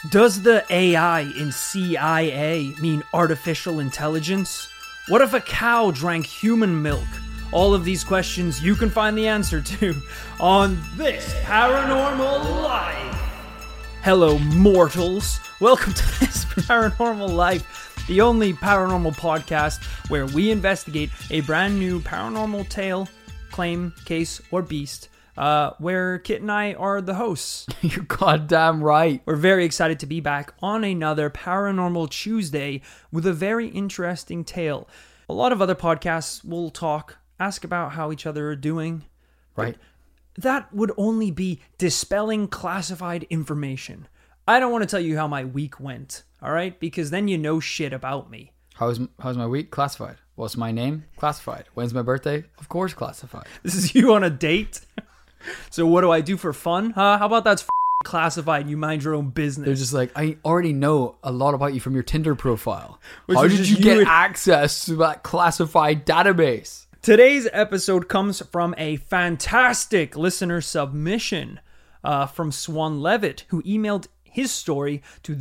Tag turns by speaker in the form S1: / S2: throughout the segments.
S1: Does the AI in CIA mean artificial intelligence? What if a cow drank human milk? All of these questions you can find the answer to on This Paranormal Life. Hello, mortals. Welcome to This Paranormal Life, the only paranormal podcast where we investigate a brand new paranormal tale, claim, case, or beast. Where Kit and I are the hosts.
S2: You're goddamn right.
S1: We're very excited to be back on another Paranormal Tuesday with a very interesting tale. A lot of other podcasts will talk, ask about how each other are doing.
S2: Right.
S1: That would only be dispelling classified information. I don't want to tell you how my week went, all right? Because then you know shit about me.
S2: How's my week? Classified. What's my name? Classified. When's my birthday? Of course, classified.
S1: This is you on a date? So what do I do for fun? Huh? How about that's classified? You mind your own business.
S2: They're just like, I already know a lot about you from your Tinder profile.
S1: Which
S2: How
S1: is
S2: did
S1: just
S2: you get
S1: you-
S2: access to that classified database?
S1: Today's episode comes from a fantastic listener submission from Swan Levitt, who emailed his story to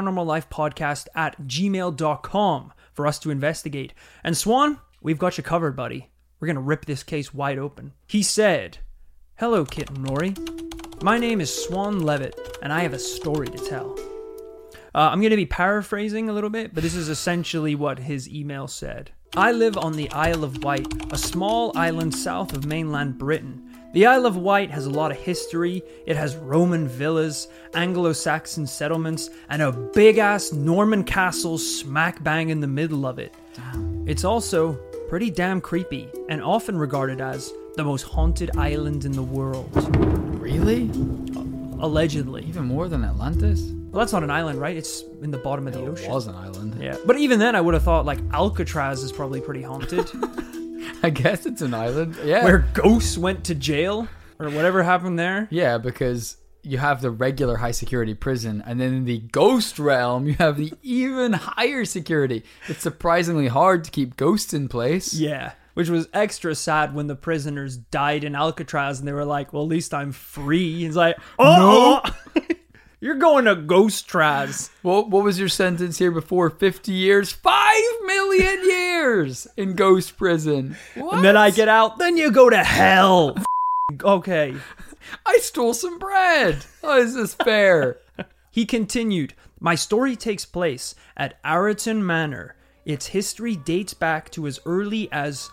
S1: thisparanormallifepodcast@gmail.com for us to investigate. And Swan, we've got you covered, buddy. We're going to rip this case wide open. He said, "Hello, Kit and Nori. My name is Swan Levitt, and I have a story to tell." I'm going to be paraphrasing a little bit, but this is essentially what his email said. "I live on the Isle of Wight, a small island south of mainland Britain. The Isle of Wight has a lot of history. It has Roman villas, Anglo-Saxon settlements, and a big-ass Norman castle smack bang in the middle of it. It's also pretty damn creepy, and often regarded as the most haunted island in the world.
S2: Really?
S1: Allegedly.
S2: Even more than Atlantis?
S1: Well, that's not an island, right? It's in the bottom of the
S2: It
S1: ocean.
S2: was an island.
S1: Yeah, but even then, I would have thought like Alcatraz is probably pretty haunted,
S2: I guess it's an island. Yeah.
S1: where ghosts went to jail or whatever happened there.
S2: Yeah, because you have the regular high security prison, and then in the ghost realm, you have the even higher security. It's surprisingly hard to keep ghosts in place.
S1: Yeah, which was extra sad when the prisoners died in Alcatraz, and they were like, "Well, at least I'm free." It's like, "Oh, you're going to Ghost-traz."
S2: What was your sentence here before? 50 years? 5 million years in ghost prison. What?
S1: And then I get out. Then you go to hell. Okay.
S2: I stole some bread. How is this fair?
S1: He continued, "My story takes place at Arreton Manor. Its history dates back to as early as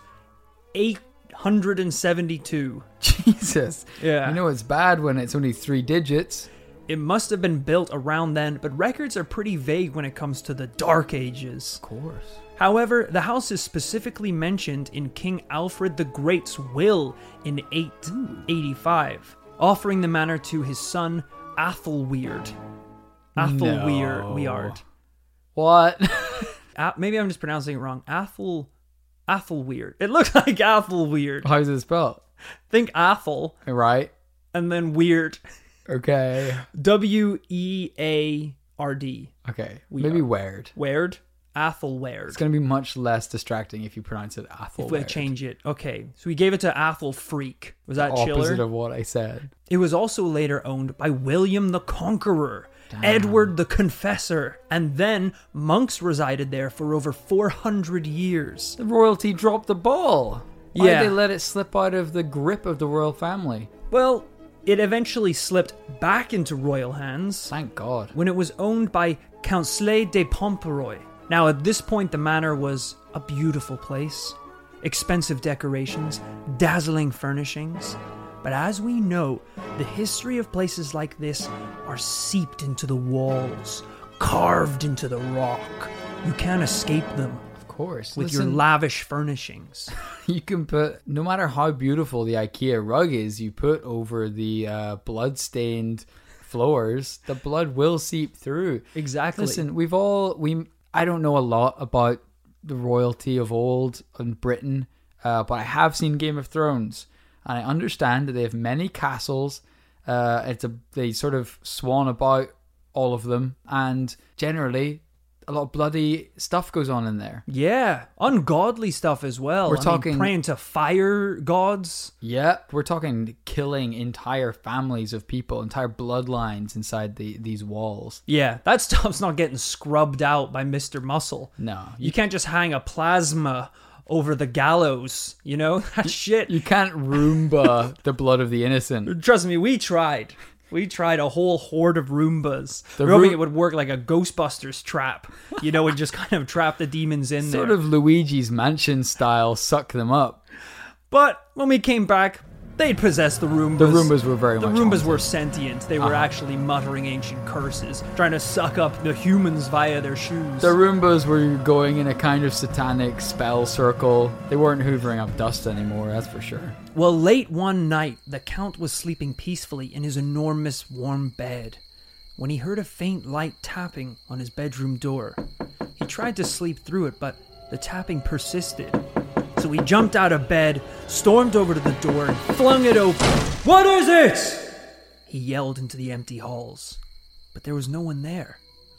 S1: 872.
S2: Jesus.
S1: Yeah.
S2: You know it's bad when it's only 3 digits.
S1: It must have been built around then, but records are pretty vague when it comes to the Dark Ages.
S2: Of course.
S1: However, the house is specifically mentioned in King Alfred the Great's will in 885, offering the manor to his son Athelweird. Athelweird.
S2: What?
S1: Maybe I'm just pronouncing it wrong. Athelweird. It looks like Athelweird.
S2: How's it spelled?
S1: Think Athel
S2: Right.
S1: and then weird.
S2: Okay.
S1: Weard.
S2: Okay. Maybe weird.
S1: Weird. Athelweird.
S2: It's going to be much less distracting if you pronounce it Athel.
S1: If we change it. Okay. So we gave it to Athel Freak. Was that
S2: Opposite
S1: chiller?
S2: of what I said.
S1: It was also later owned by William the Conqueror, Edward the Confessor, and then monks resided there for over 400 years.
S2: The royalty dropped the ball. Why
S1: Yeah.
S2: did they let it slip out of the grip of the royal family?
S1: Well, it eventually slipped back into royal hands
S2: Thank God.
S1: when it was owned by Count Slay de Pomperoy. Now, at this point, the manor was a beautiful place. Expensive decorations, dazzling furnishings. But as we know, the history of places like this are seeped into the walls, carved into the rock. You can't escape them
S2: Of course.
S1: with your
S2: Listen,
S1: lavish furnishings.
S2: you can put, no matter how beautiful the IKEA rug is, you put over the blood-stained floors, the blood will seep through.
S1: Exactly.
S2: Listen, I don't know a lot about the royalty of old in Britain, but I have seen Game of Thrones, and I understand that they have many castles. They sort of swan about all of them, and generally a lot of bloody stuff goes on in there.
S1: Yeah, ungodly stuff as well.
S2: We're talking
S1: praying to fire gods.
S2: Yeah, we're talking killing entire families of people, entire bloodlines inside these walls.
S1: Yeah, that stuff's not getting scrubbed out by Mr. Muscle.
S2: No.
S1: You can't just hang a plasma over the gallows, you know? That shit.
S2: You can't Roomba the blood of the innocent.
S1: Trust me, we tried. We tried a whole horde of Roombas.
S2: The
S1: We're hoping it would work like a Ghostbusters trap, you know, and just kind of trap the demons in there.
S2: Sort of Luigi's Mansion style, suck them up.
S1: But when we came back, they'd possessed the Roombas.
S2: The Roombas were very much
S1: The Roombas
S2: haunted.
S1: were sentient. They were actually muttering ancient curses, trying to suck up the humans via their shoes.
S2: The Roombas were going in a kind of satanic spell circle. They weren't hoovering up dust anymore, that's for sure.
S1: Well, late one night, the Count was sleeping peacefully in his enormous warm bed when he heard a faint light tapping on his bedroom door. He tried to sleep through it, but the tapping persisted. So he jumped out of bed, stormed over to the door, and flung it open. "What is it?" he yelled into the empty halls. But there was no one there.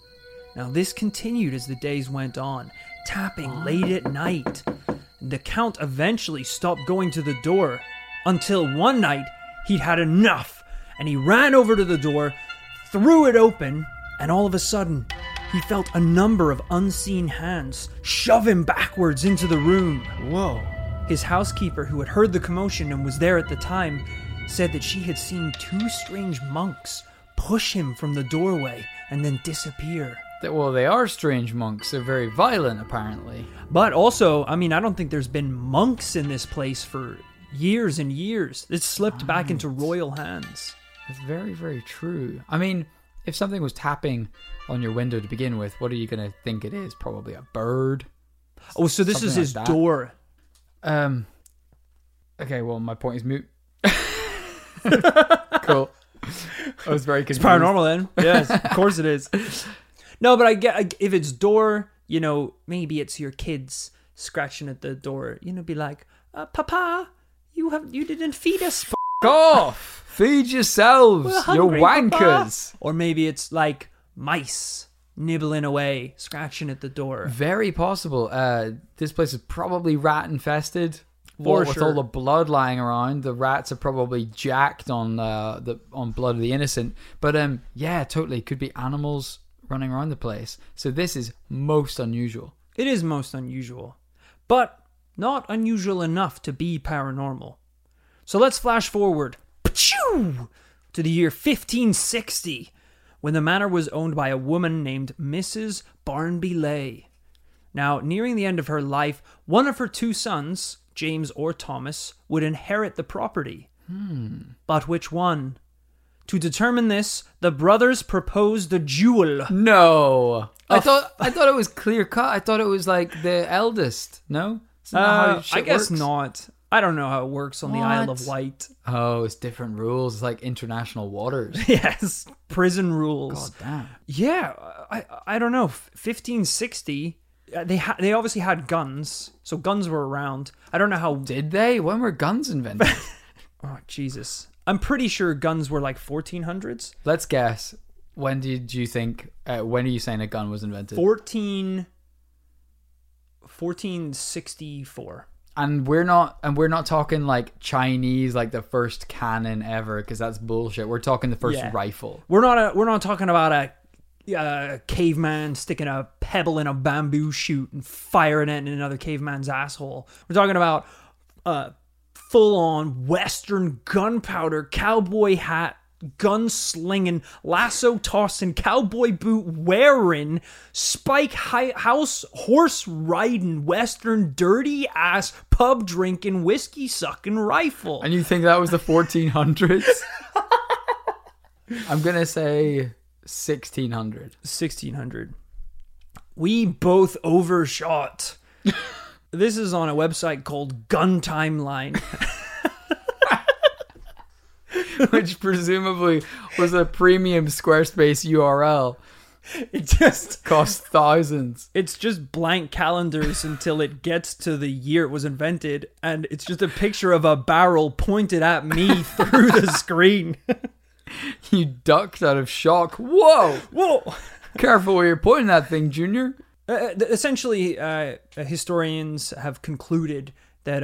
S1: Now this continued as the days went on, tapping late at night. The Count eventually stopped going to the door, until one night he'd had enough, and he ran over to the door, threw it open, and all of a sudden, he felt a number of unseen hands shove him backwards into the room.
S2: Whoa.
S1: His housekeeper, who had heard the commotion and was there at the time, said that she had seen two strange monks push him from the doorway and then disappear.
S2: Well, they are strange monks. They're very violent, apparently.
S1: But also, I mean, I don't think there's been monks in this place for years and years. It's slipped back into royal hands.
S2: That's very, very true. I mean, if something was tapping on your window to begin with, what are you going to think it is? Probably a bird.
S1: Oh, so this is
S2: Something
S1: his
S2: like that.
S1: door.
S2: Okay, well, my point is moot. Cool. I was very confused.
S1: It's paranormal then. Yes, of course it is. No, but I get if it's door, you know, maybe it's your kids scratching at the door. You know, be like, "Papa, you didn't feed us."
S2: F*** off! Feed yourselves,
S1: We're
S2: you
S1: hungry,
S2: wankers!
S1: Papa. Or maybe it's like mice nibbling away, scratching at the door.
S2: Very possible. This place is probably rat infested.
S1: For
S2: With
S1: sure.
S2: all the blood lying around, the rats are probably jacked on on blood of the innocent. But yeah, totally could be animals running around the place. So this is most unusual.
S1: It is most unusual, but not unusual enough to be paranormal. So let's flash forward to the year 1560, when the manor was owned by a woman named Mrs. Barnby Lay. Now, nearing the end of her life, one of her two sons, James or Thomas, would inherit the property. But which one? To determine this, the brothers proposed a duel.
S2: No, I thought it was clear cut. I thought it was like the eldest. No, isn't that how
S1: I
S2: shit
S1: guess
S2: works?
S1: not. I don't know how it works on the Isle of
S2: What?
S1: Wight.
S2: Oh, it's different rules. It's like international waters.
S1: Yes, prison rules.
S2: God damn.
S1: Yeah, I don't know. 1560, they obviously had guns, so guns were around. I don't know how.
S2: Did they? When were guns invented?
S1: Oh Jesus, I'm pretty sure guns were like 1400s.
S2: Let's guess. When did you think? When are you saying a gun was invented?
S1: 1464.
S2: And we're not talking like Chinese, like the first cannon ever, because that's bullshit. We're talking the first
S1: Yeah.
S2: rifle.
S1: We're not talking about a caveman sticking a pebble in a bamboo shoot and firing it in another caveman's asshole. We're talking about full-on Western gunpowder, cowboy hat, gun-slinging, lasso-tossing, cowboy boot-wearing, spike-house horse-riding, Western dirty-ass, pub-drinking, whiskey-sucking rifle.
S2: And you think that was the 1400s? I'm gonna say 1600.
S1: 1600. We both overshot. This is on a website called Gun Timeline.
S2: Which presumably was a premium Squarespace URL.
S1: It just
S2: Cost thousands.
S1: it's just blank calendars until it gets to the year it was invented, and it's just a picture of a barrel pointed at me through the screen.
S2: You ducked out of shock. Whoa!
S1: Whoa!
S2: Careful where you're pointing that thing, Junior.
S1: Essentially, historians have concluded that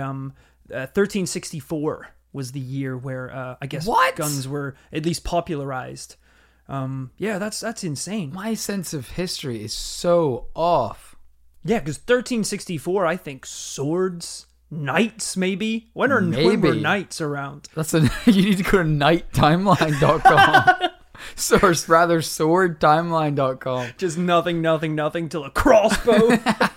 S1: 1364 was the year where I guess
S2: What?
S1: guns were at least popularized. Yeah, that's insane.
S2: My sense of history is so off.
S1: Yeah, because 1364, I think swords, knights, maybe. When were knights around?
S2: You need to go to nighttimeline.com. Source, rather, swordtimeline.com.
S1: Just nothing till a crossbow.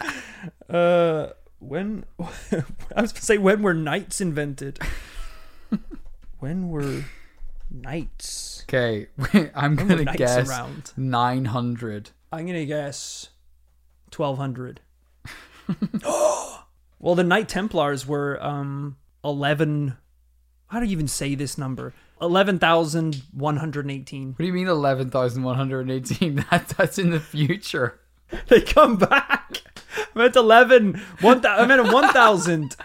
S1: When I was going to say, when were knights invented? When were knights?
S2: Okay, I'm going to guess
S1: around?
S2: 900.
S1: I'm going to guess 1200. Well, the Knight Templars were 11. How do you even say this number? 11,118.
S2: What do you mean 11,118? That's in the future.
S1: They come back. I meant 11. I meant 1,000.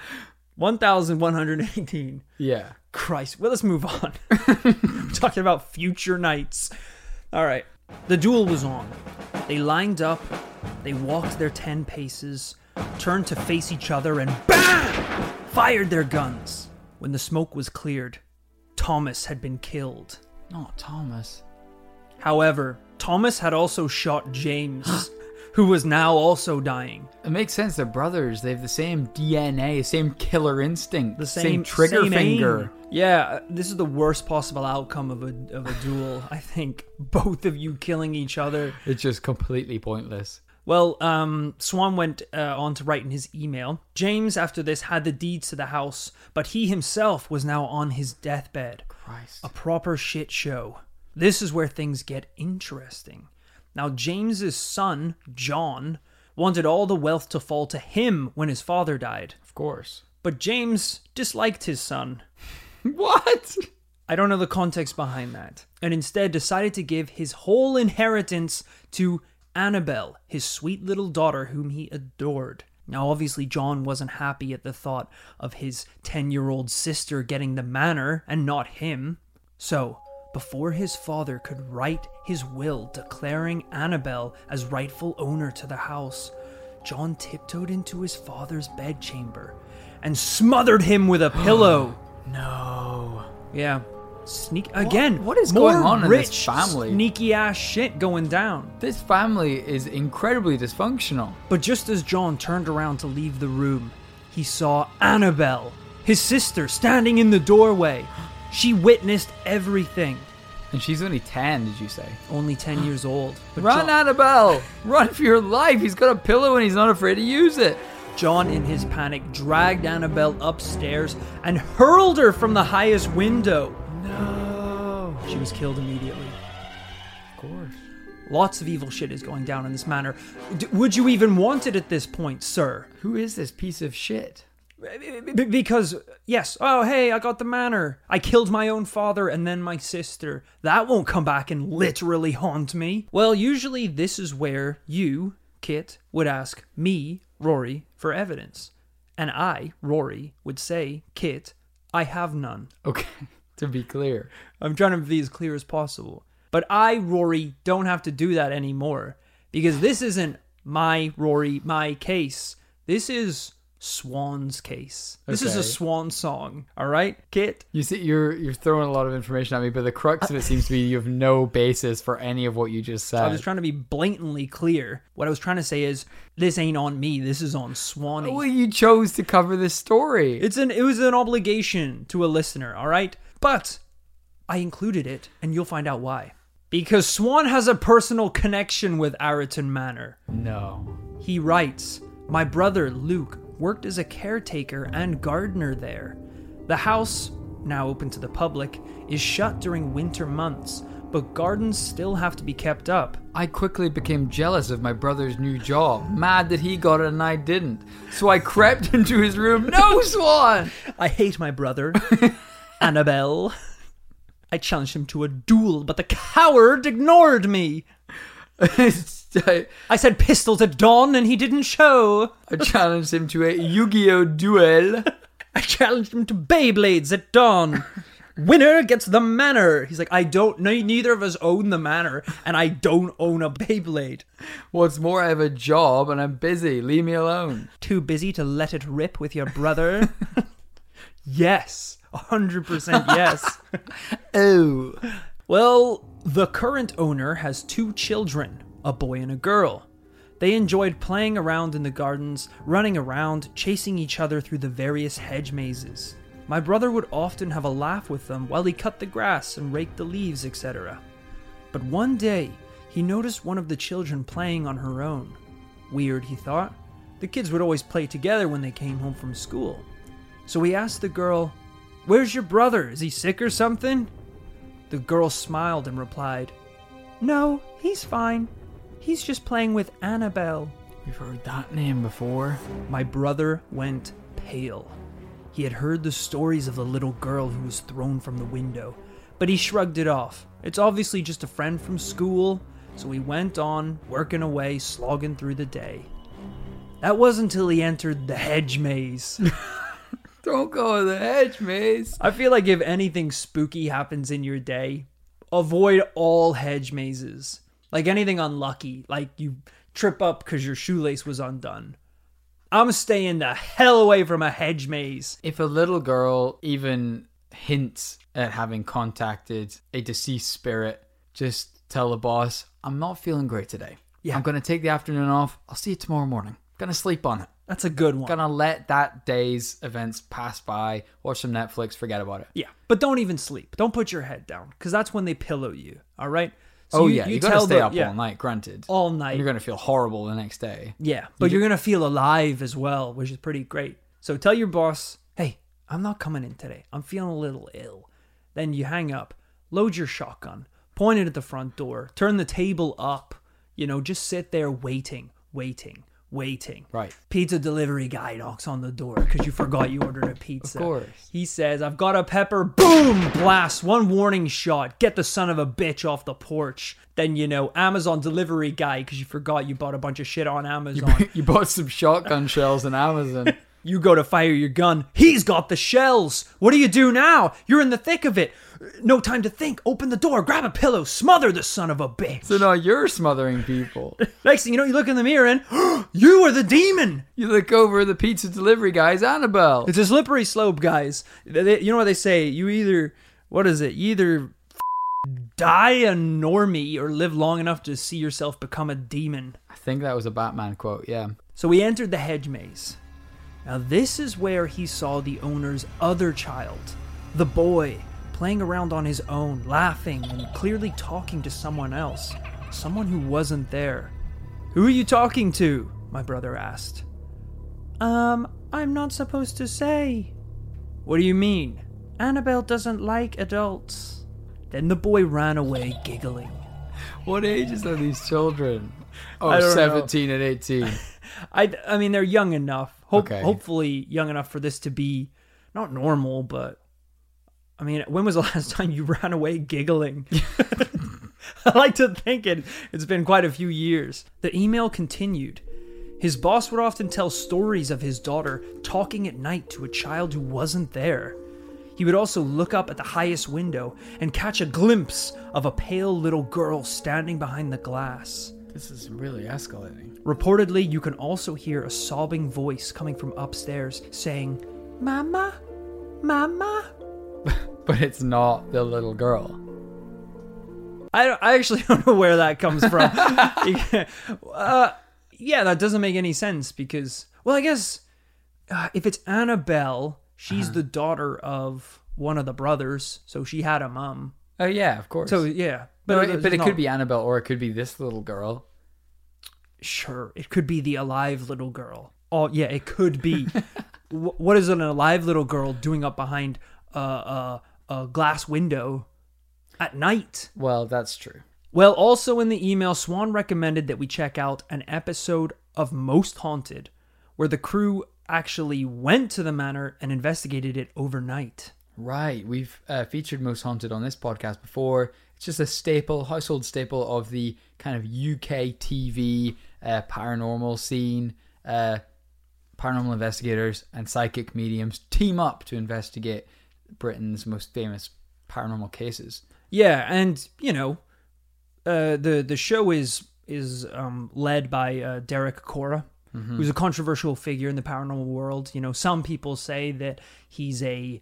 S1: 1,118.
S2: Yeah.
S1: Christ. Well, let's move on. I'm talking about future knights. All right. The duel was on. They lined up. They walked their 10 paces, turned to face each other, and BAM! Fired their guns. When the smoke was cleared, Thomas had been killed.
S2: Not Thomas.
S1: However, Thomas had also shot James, who was now also dying.
S2: It makes sense. They're brothers. They have the same DNA, same killer instinct,
S1: The same
S2: trigger
S1: same
S2: finger.
S1: aim. Yeah, this is the worst possible outcome of a duel. I think both of you killing each other.
S2: It's just completely pointless.
S1: Well, Swan went on to write in his email. James, after this, had the deeds to the house, but he himself was now on his deathbed.
S2: Christ.
S1: A proper shit show. This is where things get interesting. Now, James's son, John, wanted all the wealth to fall to him when his father died.
S2: Of course.
S1: But James disliked his son.
S2: What?
S1: I don't know the context behind that. And instead decided to give his whole inheritance to Annabelle, his sweet little daughter whom he adored. Now, obviously, John wasn't happy at the thought of his 10-year-old sister getting the manor and not him. So, before his father could write his will declaring Annabelle as rightful owner to the house, John tiptoed into his father's bedchamber and smothered him with a pillow.
S2: No.
S1: Yeah. Sneak again.
S2: What is
S1: more
S2: going on in
S1: rich,
S2: this family?
S1: Sneaky ass shit going down.
S2: This family is incredibly dysfunctional.
S1: But just as John turned around to leave the room, he saw Annabelle, his sister, standing in the doorway. She witnessed everything.
S2: And she's only 10, did you say?
S1: Only 10 years old. But
S2: Run, Annabelle! Run for your life! He's got a pillow and he's not afraid to use it.
S1: John, in his panic, dragged Annabelle upstairs and hurled her from the highest window.
S2: No.
S1: She was killed immediately.
S2: Of course.
S1: Lots of evil shit is going down in this manor. Would you even want it at this point, sir?
S2: Who is this piece of shit?
S1: Because, yes, oh, hey, I got the manor. I killed my own father and then my sister. That won't come back and literally haunt me. Well, usually this is where you, Kit, would ask me, Rory, for evidence. And I, Rory, would say, Kit, I have none.
S2: Okay, to be clear.
S1: I'm trying to be as clear as possible. But I, Rory, don't have to do that anymore. Because this isn't my, Rory, my case. This is Swan's case. This is a Swan song, all right, Kit?
S2: You see, you're throwing a lot of information at me, but the crux of it seems to be you have no basis for any of what you just said.
S1: I was trying to be blatantly clear. What I was trying to say is, this ain't on me. This is on Swanee.
S2: Well, you chose to cover this story.
S1: It was an obligation to a listener, all right? But I included it, and you'll find out why. Because Swan has a personal connection with Arreton Manor.
S2: No.
S1: He writes, my brother Luke worked as a caretaker and gardener there. The house, now open to the public, is shut during winter months, but gardens still have to be kept up.
S2: I quickly became jealous of my brother's new job, mad that he got it and I didn't. So I crept into his room. No, Swan!
S1: I hate my brother, Annabelle. I challenged him to a duel, but the coward ignored me. I said pistols at dawn and he didn't show.
S2: I challenged him to a Yu-Gi-Oh duel.
S1: I challenged him to Beyblades at dawn. Winner gets the manor. He's like, I don't know. Neither of us own the manor, and I don't own a Beyblade.
S2: What's more, I have a job and I'm busy. Leave me alone.
S1: Too busy to let it rip with your brother? Yes. 100% yes.
S2: Oh.
S1: Well, the current owner has 2 children, a boy and a girl. They enjoyed playing around in the gardens, running around, chasing each other through the various hedge mazes. My brother would often have a laugh with them while he cut the grass and raked the leaves, etc. But one day, he noticed one of the children playing on her own. Weird, he thought. The kids would always play together when they came home from school. So he asked the girl, "Where's your brother? Is he sick or something?" The girl smiled and replied, "No, he's fine. He's just playing with Annabelle."
S2: We've heard that name before.
S1: My brother went pale. He had heard the stories of the little girl who was thrown from the window, but he shrugged it off. It's obviously just a friend from school, so he went on, working away, slogging through the day. That wasn't until he entered the hedge maze.
S2: Don't go to the hedge maze.
S1: I feel like if anything spooky happens in your day, avoid all hedge mazes. Like anything unlucky, like you trip up because your shoelace was undone. I'm staying the hell away from a hedge maze.
S2: If a little girl even hints at having contacted a deceased spirit, just tell the boss, I'm not feeling great today.
S1: Yeah.
S2: I'm going to take the afternoon off. I'll see you tomorrow morning. Going to sleep on it.
S1: That's a good one.
S2: Going to let that day's events pass by, watch some Netflix, forget about it.
S1: Yeah, but don't even sleep. Don't put your head down, because that's when they pillow you, all right? So
S2: you got to stay up all night, granted.
S1: All night.
S2: And you're going to feel horrible the next day.
S1: Yeah, but you're going to feel alive as well, which is pretty great. So tell your boss, hey, I'm not coming in today. I'm feeling a little ill. Then you hang up, load your shotgun, point it at the front door, turn the table up, just sit there waiting. Right. Pizza delivery guy knocks on the door because you forgot you ordered a pizza.
S2: Of course.
S1: He says, I've got a pepper. Boom! Blast. One warning shot. Get the son of a bitch off the porch. Then, Amazon delivery guy because you forgot you bought a bunch of shit on Amazon.
S2: You bought some shotgun shells on Amazon.
S1: You go to fire your gun. He's got the shells. What do you do now? You're in the thick of it. No time to think. Open the door. Grab a pillow. Smother the son of a bitch.
S2: So now you're smothering people.
S1: Next thing you know, you look in the mirror and you are the demon.
S2: You look over the pizza delivery guy's Annabelle.
S1: It's a slippery slope, guys. You know what they say? You either die a normie or live long enough to see yourself become a demon.
S2: I think that was a Batman quote, yeah.
S1: So we entered the hedge maze. Now this is where he saw the owner's other child, the boy, playing around on his own, laughing and clearly talking to someone else, someone who wasn't there. "Who are you talking to?" my brother asked. I'm not supposed to say." "What do you mean?" "Annabelle doesn't like adults." Then the boy ran away giggling.
S2: What ages are these children?
S1: I don't
S2: 17 and 18.
S1: I mean, they're young enough.
S2: Okay.
S1: Hopefully young enough for this to be not normal, but I mean, when was the last time you ran away giggling? I like to think it's been quite a few years. The email continued. His boss would often tell stories of his daughter talking at night to a child who wasn't there. He would also look up at the highest window and catch a glimpse of a pale little girl standing behind the glass.
S2: This is really escalating.
S1: Reportedly, you can also hear a sobbing voice coming from upstairs saying, "Mama? Mama?"
S2: But it's not the little girl.
S1: I actually don't know where that comes from. Yeah, that doesn't make any sense because, well, I guess if it's Annabelle, she's the daughter of one of the brothers, so she had a mom.
S2: Oh, yeah, of course.
S1: So, yeah.
S2: But it could be Annabelle or it could be this little girl.
S1: Sure, it could be the alive little girl. Oh, yeah, it could be. What is an alive little girl doing up behind a glass window at night?
S2: Well, that's true.
S1: Well, also in the email, Swan recommended that we check out an episode of Most Haunted, where the crew actually went to the manor and investigated it overnight.
S2: Right. We've featured Most Haunted on this podcast before. It's just a staple, household staple of the kind of UK TV paranormal scene. Paranormal investigators and psychic mediums team up to investigate Britain's most famous paranormal cases.
S1: Yeah, and the show is led by Derek Acorah, who's a controversial figure in the paranormal world. Some people say that he's a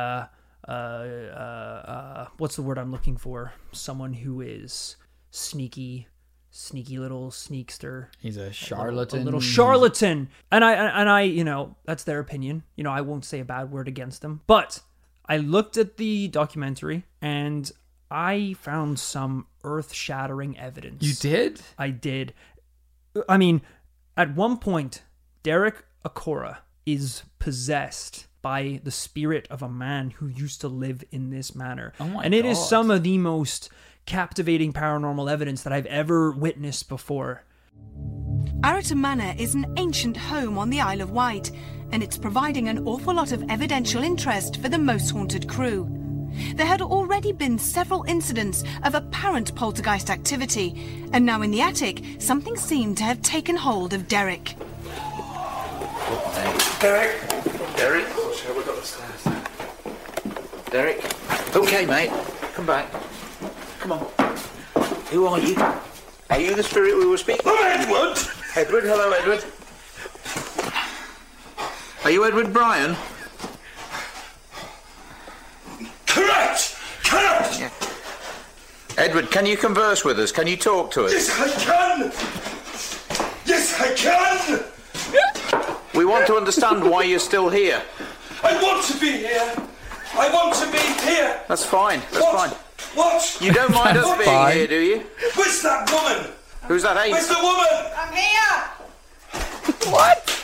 S1: what's the word I'm looking for? Someone who is sneaky little sneakster.
S2: He's a charlatan.
S1: A little charlatan. And I that's their opinion. I won't say a bad word against them. But I looked at the documentary and I found some earth-shattering evidence.
S2: You did?
S1: I did. I mean, at one point, Derek Acorah is possessed by the spirit of a man who used to live in this manor.
S2: Oh my
S1: and it is
S2: God.
S1: some of the most captivating paranormal evidence that I've ever witnessed before.
S3: Arrowton Manor is an ancient home on the Isle of Wight, and it's providing an awful lot of evidential interest for the Most Haunted crew. There had already been several incidents of apparent poltergeist activity, and now in the attic, something seemed to have taken hold of Derek.
S4: Derek? Oh, shall we got the stairs? Derek? Okay, mate. Come back. Come on. Who are you? Are you the spirit we were speaking?
S5: I'm Edward!
S4: Edward, hello, Edward. Are you Edward Bryan?
S5: Correct!
S4: Yeah. Edward, can you converse with us? Can you talk to us?
S5: Yes, I can! Yes, I can!
S4: We want to understand why you're still here.
S5: I want to be here! I want to be here!
S4: That's fine. That's
S5: What?
S4: fine.
S5: What?
S4: You don't mind us being
S2: fine.
S4: here, do you?
S5: Where's that woman?
S4: Who's that,
S5: Where's
S4: Ace?
S5: the woman?
S3: I'm here!
S4: What?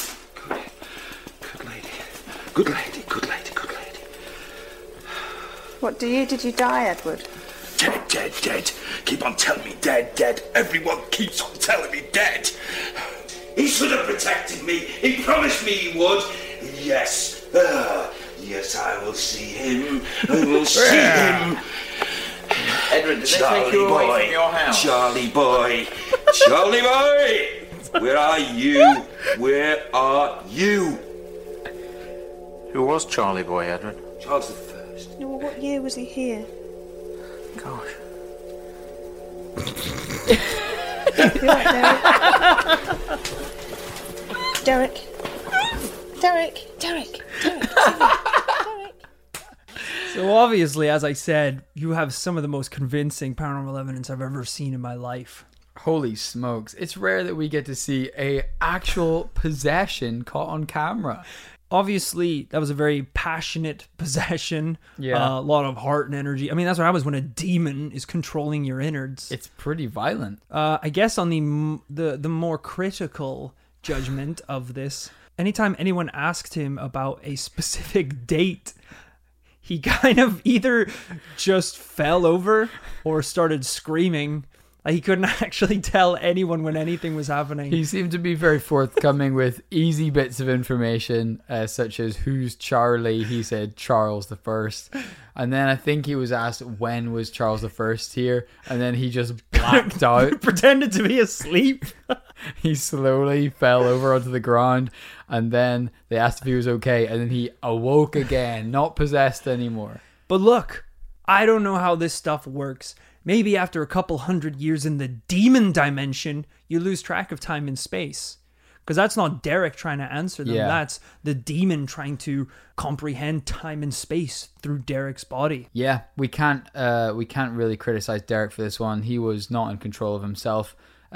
S5: Good lady. Good lady, good lady, good lady.
S6: What did you die, Edward?
S5: Dead, dead, dead. Keep on telling me dead, dead. Everyone keeps on telling me dead. He should have protected me. He promised me he would. Yes. Yes, I will see him. I will see him.
S4: Edward, did they take you away from your house?
S5: Charlie boy. Charlie boy. Where are you? Where are you?
S4: Who was Charlie Boy, Edward?
S5: Charles the First.
S6: No, what year was he here?
S4: Gosh.
S6: You all right, Derek? Derek? Derek?
S1: So obviously, as I said, you have some of the most convincing paranormal evidence I've ever seen in my life.
S2: Holy smokes. It's rare that we get to see a actual possession caught on camera.
S1: Obviously, that was a very passionate possession.
S2: Yeah.
S1: A lot of heart and energy. I mean, that's what happens when a demon is controlling your innards.
S2: It's pretty violent.
S1: I guess on the more critical judgment of this, anytime anyone asked him about a specific date, he kind of either just fell over or started screaming. He couldn't actually tell anyone when anything was happening.
S2: He seemed to be very forthcoming with easy bits of information, such as who's Charlie. He said Charles the First. And then I think he was asked when was Charles the First here, and then he just blacked out.
S1: Pretended to be asleep.
S2: He slowly fell over onto the ground, and then they asked if he was okay, and then he awoke again, not possessed anymore.
S1: But look, I don't know how this stuff works. Maybe after a couple hundred years in the demon dimension, you lose track of time and space. Because that's not Derek trying to answer them.
S2: Yeah.
S1: That's the demon trying to comprehend time and space through Derek's body.
S2: Yeah, we can't really criticize Derek for this one. He was not in control of himself.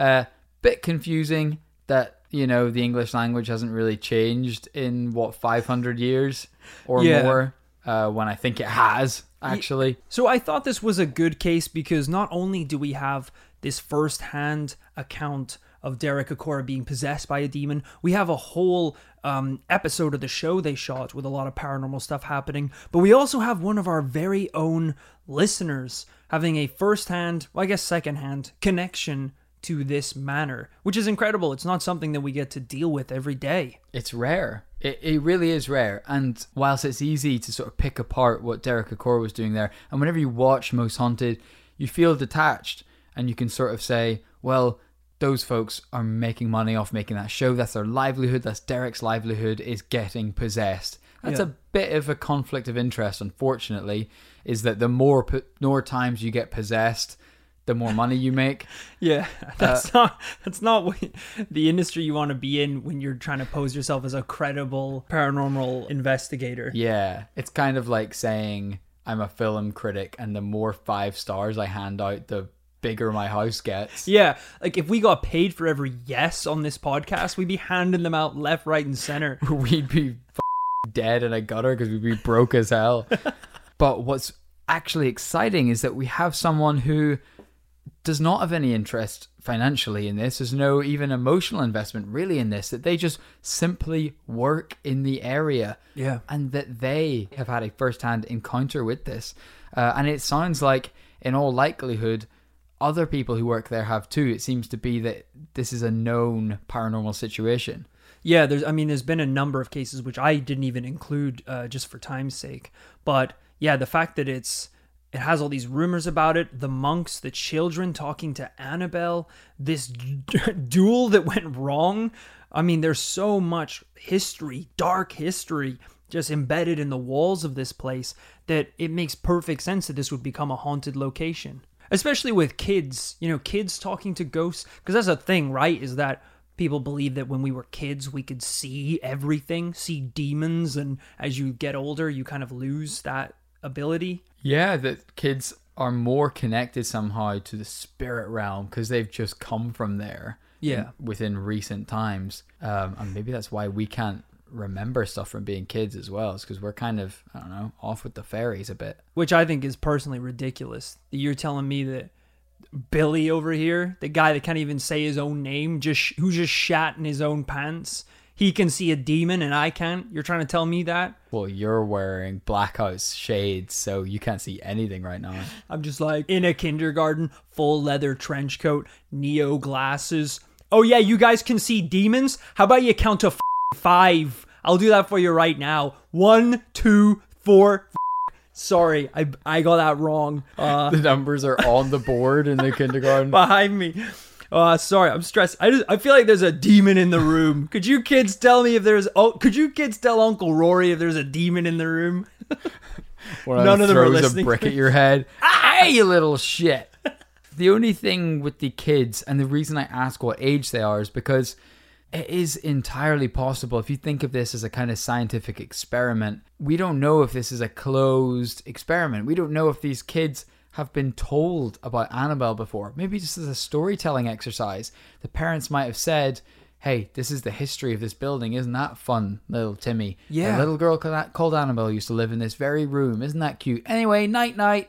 S2: Bit confusing that, the English language hasn't really changed in 500 years or
S1: Yeah.
S2: more, when I think it has, actually.
S1: So I thought this was a good case because not only do we have this first-hand account of Derek Acorah being possessed by a demon, we have a whole episode of the show they shot with a lot of paranormal stuff happening, but we also have one of our very own listeners having a first-hand, well, I guess second-hand connection to this manor, which is incredible. It's not something that we get to deal with every day.
S2: It's rare. It really is rare. And whilst it's easy to sort of pick apart what Derek Acorah was doing there, and whenever you watch Most Haunted, you feel detached and you can sort of say, well, those folks are making money off making that show. That's their livelihood. That's Derek's livelihood, is getting possessed. That's a bit of a conflict of interest, unfortunately, is that the more times you get possessed, the more money you make.
S1: Yeah, that's not what the industry you want to be in when you're trying to pose yourself as a credible paranormal investigator.
S2: Yeah, it's kind of like saying I'm a film critic, and the more 5 stars I hand out, the bigger my house gets.
S1: Yeah, like if we got paid for every yes on this podcast, we'd be handing them out left, right, and center.
S2: We'd be dead in a gutter because we'd be broke as hell. But what's actually exciting is that we have someone who does not have any interest financially in this. There's no even emotional investment really in this, that they just simply work in the area.
S1: Yeah.
S2: And that they have had a first-hand encounter with this. And it sounds like, in all likelihood, other people who work there have too. It seems to be that this is a known paranormal situation.
S1: Yeah, there's been a number of cases which I didn't even include just for time's sake. But yeah, the fact that it has all these rumors about it, the monks, the children talking to Annabelle, this duel that went wrong. I mean, there's so much history, dark history, just embedded in the walls of this place that it makes perfect sense that this would become a haunted location. Especially with kids, kids talking to ghosts. Because that's a thing, right? Is that people believe that when we were kids, we could see everything, see demons. And as you get older, you kind of lose that ability.
S2: Yeah, that kids are more connected somehow to the spirit realm because they've just come from there.
S1: Yeah.
S2: Within recent times. And maybe that's why we can't remember stuff from being kids as well. It's because we're kind of, I don't know, off with the fairies a bit.
S1: Which I think is personally ridiculous. You're telling me that Billy over here, the guy that can't even say his own name, who just shat in his own pants, he can see a demon and I can't? You're trying to tell me that?
S2: Well, you're wearing Blackhouse shades, so you can't see anything right now.
S1: I'm just like in a kindergarten, full leather trench coat, Neo glasses. Oh yeah, you guys can see demons? How about you count to 5? I'll do that for you right now. 1, 2, 4. Sorry, I got that wrong.
S2: The numbers are on the board in the kindergarten.
S1: Behind me. Sorry, I'm stressed. I feel like there's a demon in the room. Could you kids tell me if there's... could you kids tell Uncle Rory if there's a demon in the room?
S2: None of them are listening. A brick at your head. Hey, you little shit. The only thing with the kids, and the reason I ask what age they are, is because it is entirely possible. If you think of this as a kind of scientific experiment, we don't know if this is a closed experiment. We don't know if these kids have been told about Annabelle before. Maybe just as a storytelling exercise. The parents might have said, hey, this is the history of this building. Isn't that fun, little Timmy?
S1: Yeah.
S2: A little girl called Annabelle used to live in this very room. Isn't that cute? Anyway, night.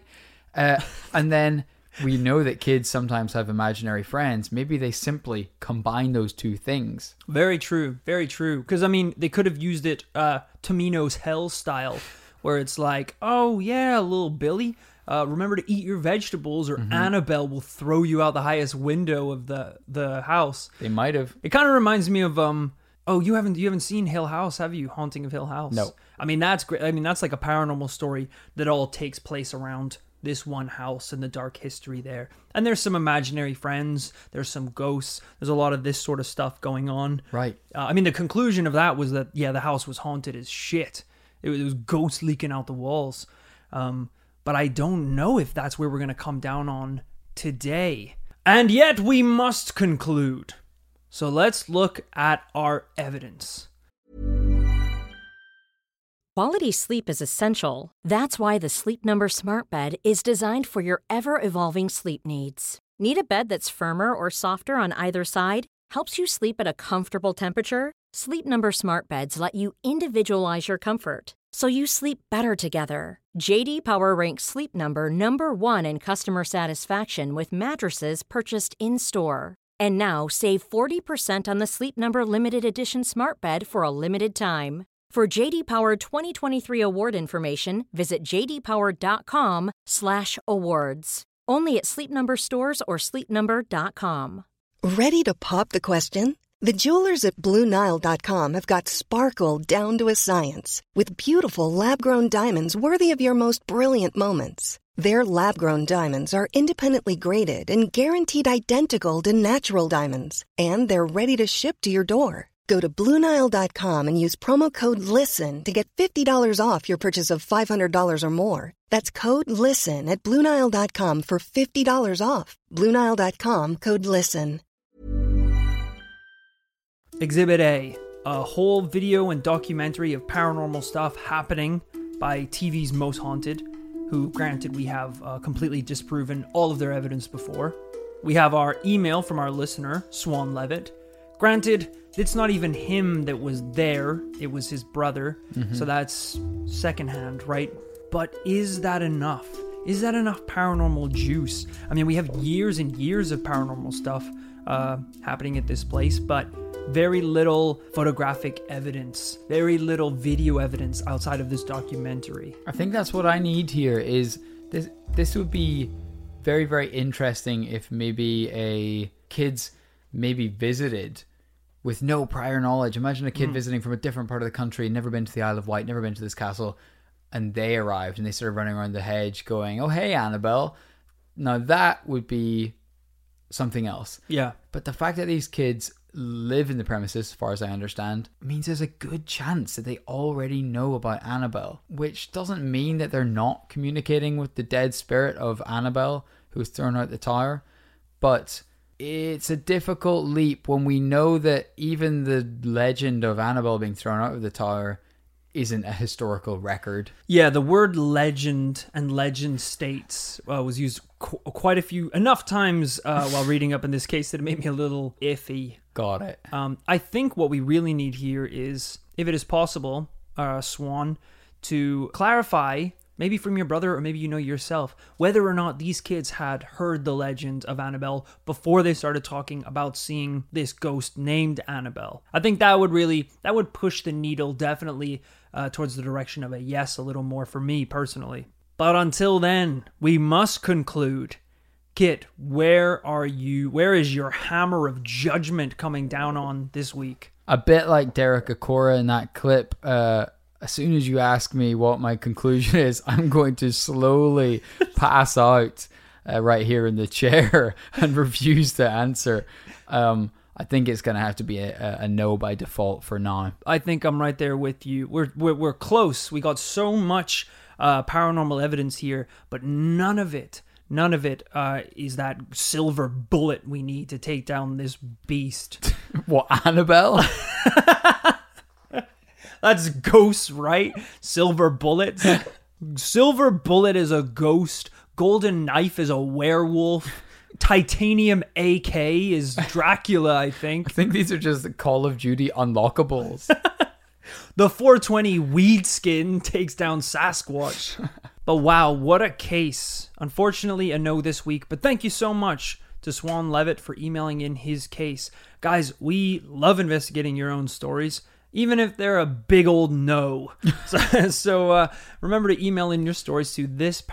S2: And then we know that kids sometimes have imaginary friends. Maybe they simply combine those two things.
S1: Very true. Very true. Because, I mean, they could have used it Tomino's Hell style, where it's like, oh, yeah, little Billy, remember to eat your vegetables or Annabelle will throw you out the highest window of the house.
S2: They might have.
S1: It kind of reminds me of... Oh, you haven't seen Hill House, have you? Haunting of Hill House?
S2: No.
S1: I mean, that's great. I mean, that's like a paranormal story that all takes place around this one house and the dark history there. And there's some imaginary friends. There's some ghosts. There's a lot of this sort of stuff going on.
S2: Right.
S1: I mean, the conclusion of that was that, yeah, the house was haunted as shit. It was ghosts leaking out the walls. But I don't know if that's where we're going to come down on today. And yet we must conclude. So let's look at our evidence.
S7: Quality sleep is essential. That's why the Sleep Number Smart Bed is designed for your ever-evolving sleep needs. Need a bed that's firmer or softer on either side? Helps you sleep at a comfortable temperature? Sleep Number Smart Beds let you individualize your comfort, so you sleep better together. J.D. Power ranks Sleep Number number 1 in customer satisfaction with mattresses purchased in-store. And now save 40% on the Sleep Number Limited Edition Smart Bed for a limited time. For J.D. Power 2023 award information, visit jdpower.com/awards. Only at Sleep Number stores or sleepnumber.com.
S8: Ready to pop the question? The jewelers at BlueNile.com have got sparkle down to a science with beautiful lab-grown diamonds worthy of your most brilliant moments. Their lab-grown diamonds are independently graded and guaranteed identical to natural diamonds, and they're ready to ship to your door. Go to BlueNile.com and use promo code LISTEN to get $50 off your purchase of $500 or more. That's code LISTEN at BlueNile.com for $50 off. BlueNile.com, code LISTEN.
S1: Exhibit A whole video and documentary of paranormal stuff happening by TV's Most Haunted, who, granted, we have completely disproven all of their evidence before. We have our email from our listener, Swan Levitt. Granted, it's not even him that was there, it was his brother, so that's secondhand, right? But is that enough? Is that enough paranormal juice? I mean, we have years and years of paranormal stuff happening at this place, but very little photographic evidence, very little video evidence outside of this documentary.
S2: I think that's what I need here is this would be very, very interesting if maybe a kids maybe visited with no prior knowledge. Imagine a kid visiting from a different part of the country, never been to the Isle of Wight, never been to this castle, and they arrived and they started running around the hedge going, "Oh, hey, Annabelle." Now that would be something else.
S1: Yeah.
S2: But the fact that these kids live in the premises, as far as I understand, means there's a good chance that they already know about Annabelle, which doesn't mean that they're not communicating with the dead spirit of Annabelle who was thrown out the tower. But it's a difficult leap when we know that even the legend of Annabelle being thrown out of the tower isn't a historical record.
S1: Yeah, the word legend and legend states was used quite a few, enough times while reading up in this case that it made me a little iffy.
S2: Got it.
S1: I think what we really need here is, if it is possible, Swan, to clarify, maybe from your brother or maybe you know yourself, whether or not these kids had heard the legend of Annabelle before they started talking about seeing this ghost named Annabelle. I think that would push the needle definitely towards the direction of a yes a little more for me personally. But until then, we must conclude. Kit, where are you? Where is your hammer of judgment coming down on this week?
S2: A bit like Derek Acora in that clip, as soon as you ask me what my conclusion is, I'm going to slowly pass out right here in the chair and refuse to answer. I think it's going to have to be a no by default for now.
S1: I think I'm right there with you. We're close. We got so much paranormal evidence here, but none of it is that silver bullet we need to take down this beast.
S2: What, Annabelle?
S1: That's ghosts, right? Silver bullets. Silver bullet is a ghost. Golden knife is a werewolf. Titanium AK is Dracula, I think.
S2: I think these are just the Call of Duty unlockables.
S1: The 420 weed skin takes down Sasquatch. But wow, what a case. Unfortunately, a no this week, but thank you so much to Swan Levitt for emailing in his case. Guys, we love investigating your own stories, even if they're a big old no. So remember to email in your stories to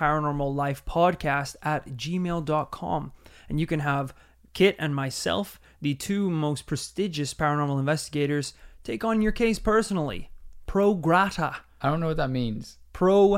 S1: thisparanormallifepodcast@gmail.com. And you can have Kit and myself, the two most prestigious paranormal investigators, take on your case personally. Pro grata.
S2: I don't know what that means.
S1: Pro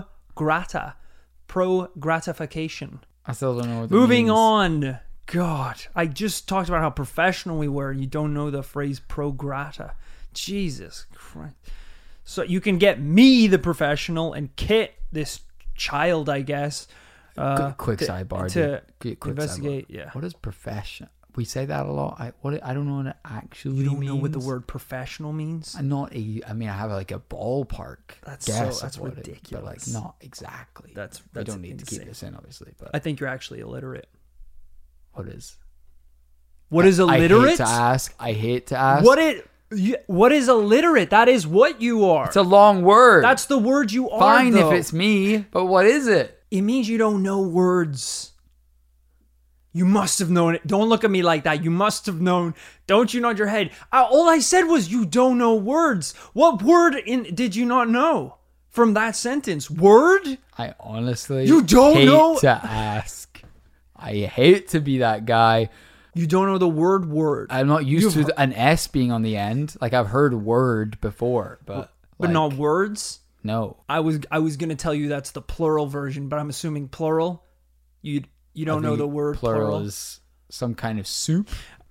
S1: gratification.
S2: I still don't know what that
S1: Moving
S2: means.
S1: on. God, I just talked about how professional we were and you don't know the phrase pro grata. Jesus Christ. So you can get me, the professional, and Kit, this child, I guess.
S2: Quick sidebar. Quick
S1: investigate.
S2: Sidebar.
S1: Yeah.
S2: What is profession? We say that a lot. I don't know what it actually means.
S1: You don't know what the word professional means?
S2: I have like a ballpark.
S1: That's
S2: guess
S1: ridiculous.
S2: But like not exactly.
S1: That's
S2: we don't need
S1: insane.
S2: to keep this in, obviously. But
S1: I think you're actually illiterate.
S2: what is?
S1: What is illiterate?
S2: I hate to ask.
S1: What is illiterate? That is what you are.
S2: It's a long word.
S1: That's the word you are.
S2: Fine
S1: though.
S2: if it's me, but what is it?
S1: It means you don't know words. You must have known it. Don't look at me like that. You must have known. Don't you nod your head? All I said was you don't know words. What word did you not know from that sentence? Word?
S2: I honestly
S1: You don't
S2: hate
S1: know?
S2: to ask. I hate to be that guy.
S1: You don't know the word.
S2: I'm not used to an S being on the end. Like I've heard word before, but
S1: not words.
S2: No.
S1: I was gonna tell you that's the plural version, but I'm assuming plural. You don't know the word plural.
S2: Is some kind of soup.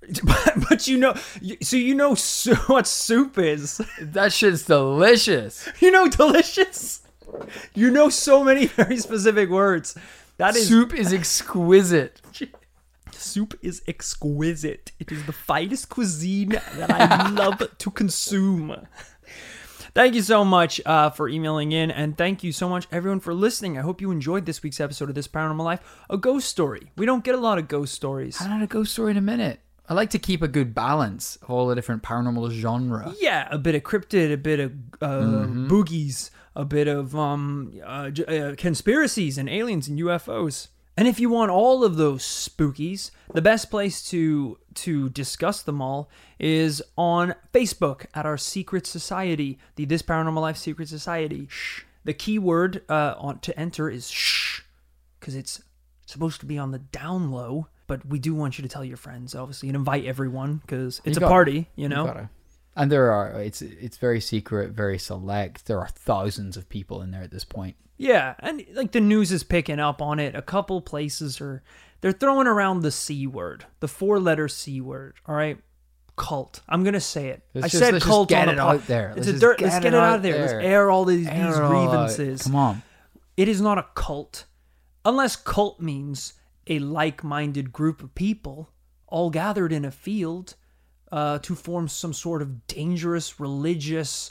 S1: But you know, so you know what soup is.
S2: That shit's delicious.
S1: You know, delicious. You know so many very specific words. That is
S2: Soup is exquisite.
S1: Soup is exquisite. It is the finest cuisine that I love to consume. Thank you so much for emailing in, and thank you so much, everyone, for listening. I hope you enjoyed this week's episode of This Paranormal Life, a ghost story. We don't get a lot of ghost stories.
S2: I haven't had a ghost story in a minute. I like to keep a good balance of all the different paranormal genre.
S1: Yeah, a bit of cryptid, a bit of boogies, a bit of conspiracies and aliens and UFOs. And if you want all of those spookies, the best place to discuss them all is on Facebook at our secret society, the This Paranormal Life Secret Society. Shh. The keyword to enter is shh, because it's supposed to be on the down low, but we do want you to tell your friends, obviously, and invite everyone, because it's a party, you know?
S2: And it's very secret, very select. There are thousands of people in there at this point.
S1: Yeah, and like the news is picking up on it. A couple places they're throwing around the C word, the 4-letter C word. All right, cult. I'm gonna say it.
S2: Let's
S1: said
S2: just
S1: cult
S2: get
S1: on
S2: it out there.
S1: Let's get it out there. Let's air all these grievances.
S2: Come on.
S1: It is not a cult, unless cult means a like-minded group of people all gathered in a field to form some sort of dangerous religious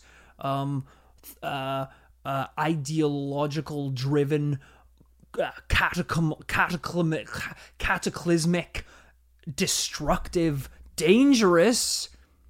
S1: ideological driven cataclysmic destructive dangerous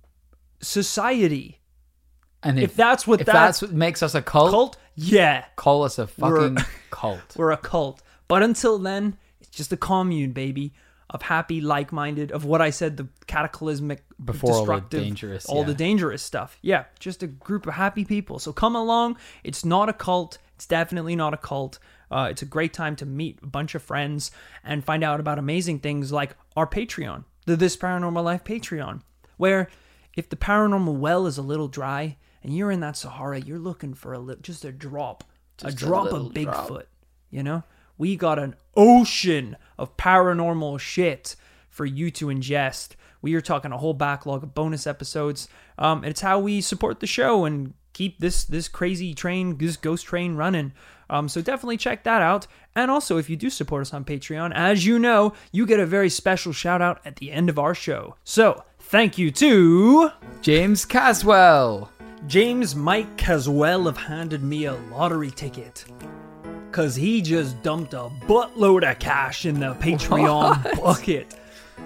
S1: society.
S2: And
S1: if that's what
S2: makes us a cult,
S1: yeah,
S2: call us a fucking cult.
S1: We're a cult. But until then, it's just a commune, baby, of happy, like-minded, of what I said, the cataclysmic,
S2: before
S1: destructive,
S2: all
S1: the dangerous stuff. Yeah, just a group of happy people. So come along. It's not a cult. It's definitely not a cult. It's a great time to meet a bunch of friends and find out about amazing things like our Patreon, the This Paranormal Life Patreon, where if the paranormal well is a little dry and you're in that Sahara, you're looking for just a drop of Bigfoot, you know? We got an ocean of paranormal shit for you to ingest. We are talking a whole backlog of bonus episodes. It's how we support the show and keep this crazy train, this ghost train running. So definitely check that out. And also, if you do support us on Patreon, as you know, you get a very special shout out at the end of our show. So thank you to
S2: James Caswell.
S1: James Mike Caswell have handed me a lottery ticket. Because he just dumped a buttload of cash in the Patreon bucket.